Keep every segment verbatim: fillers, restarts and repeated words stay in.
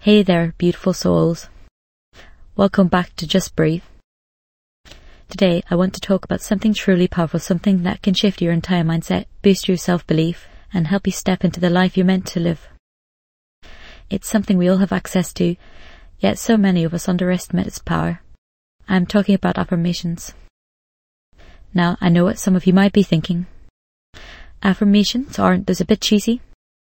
Hey there, beautiful souls. Welcome back to Just Breathe. Today, I want to talk about something truly powerful, something that can shift your entire mindset, boost your self-belief, and help you step into the life you're meant to live. It's something we all have access to, yet so many of us underestimate its power. I'm talking about affirmations. Now, I know what some of you might be thinking. Affirmations, aren't those a bit cheesy?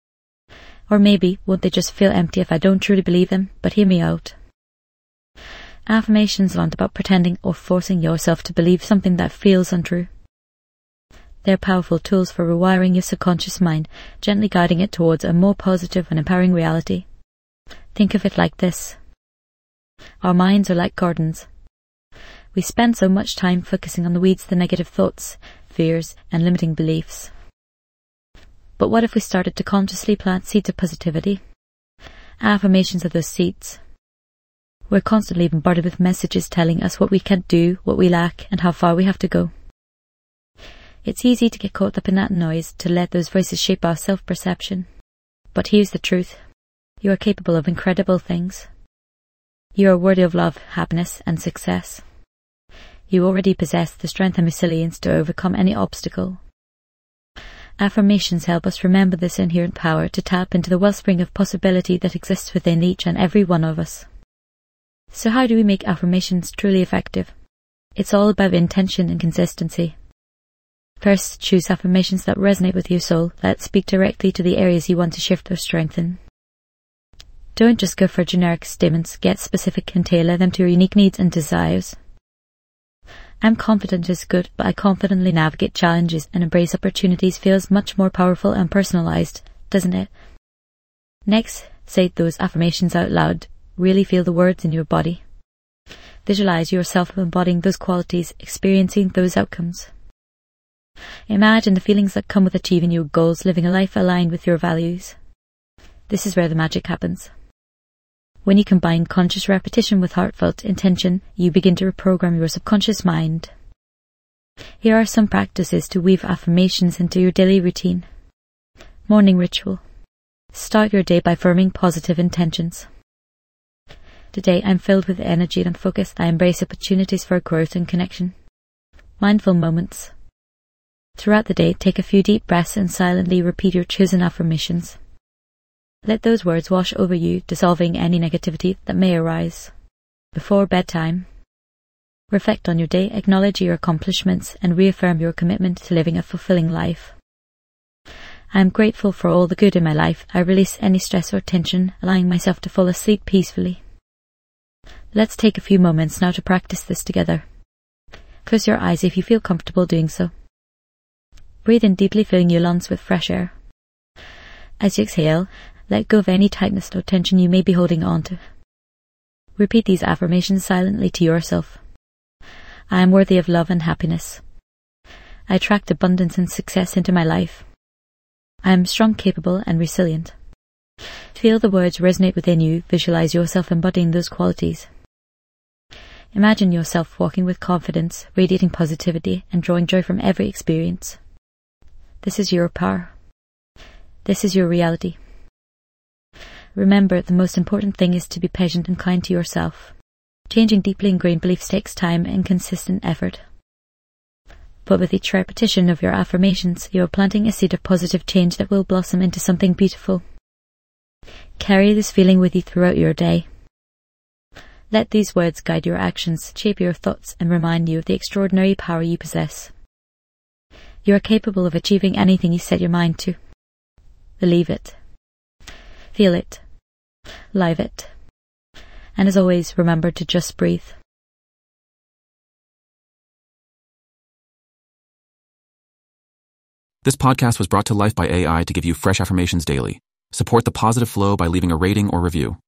Or maybe, won't they just feel empty if I don't truly believe them? But hear me out. Affirmations aren't about pretending or forcing yourself to believe something that feels untrue. They're powerful tools for rewiring your subconscious mind, gently guiding it towards a more positive and empowering reality. Think of it like this. Our minds are like gardens. We spend so much time focusing on the weeds, the negative thoughts, fears, and limiting beliefs. But what if we started to consciously plant seeds of positivity? Affirmations are those seeds. We're constantly bombarded with messages telling us what we can't do, what we lack, and how far we have to go. It's easy to get caught up in that noise, to let those voices shape our self-perception. But here's the truth. You are capable of incredible things. You are worthy of love, happiness, and success. You already possess the strength and resilience to overcome any obstacle. Affirmations help us remember this inherent power to tap into the wellspring of possibility that exists within each and every one of us. So how do we make affirmations truly effective? It's all about intention and consistency. First, choose affirmations that resonate with your soul, that speak directly to the areas you want to shift or strengthen. Don't just go for generic statements, get specific and tailor them to your unique needs and desires. I'm confident is good, but I confidently navigate challenges and embrace opportunities feels much more powerful and personalized, doesn't it? Next, say those affirmations out loud. Really feel the words in your body. Visualize yourself embodying those qualities, experiencing those outcomes. Imagine the feelings that come with achieving your goals, living a life aligned with your values. This is where the magic happens. When you combine conscious repetition with heartfelt intention, you begin to reprogram your subconscious mind. Here are some practices to weave affirmations into your daily routine. Morning ritual. Start your day by affirming positive intentions. Today I'm filled with energy and focus. I embrace opportunities for growth and connection. Mindful moments. Throughout the day, take a few deep breaths and silently repeat your chosen affirmations. Let those words wash over you, dissolving any negativity that may arise. Before bedtime, reflect on your day, acknowledge your accomplishments, and reaffirm your commitment to living a fulfilling life. I am grateful for all the good in my life. I release any stress or tension, allowing myself to fall asleep peacefully. Let's take a few moments now to practice this together. Close your eyes if you feel comfortable doing so. Breathe in deeply, filling your lungs with fresh air. As you exhale, let go of any tightness or tension you may be holding on to. Repeat these affirmations silently to yourself. I am worthy of love and happiness. I attract abundance and success into my life. I am strong, capable, and resilient. Feel the words resonate within you. Visualize yourself embodying those qualities. Imagine yourself walking with confidence, radiating positivity, and drawing joy from every experience. This is your power. This is your reality. Remember, the most important thing is to be patient and kind to yourself. Changing deeply ingrained beliefs takes time and consistent effort. But with each repetition of your affirmations, you are planting a seed of positive change that will blossom into something beautiful. Carry this feeling with you throughout your day. Let these words guide your actions, shape your thoughts, and remind you of the extraordinary power you possess. You are capable of achieving anything you set your mind to. Believe it. Feel it. Live it. And as always, remember to just breathe. This podcast was brought to life by A I to give you fresh affirmations daily. Support the positive flow by leaving a rating or review.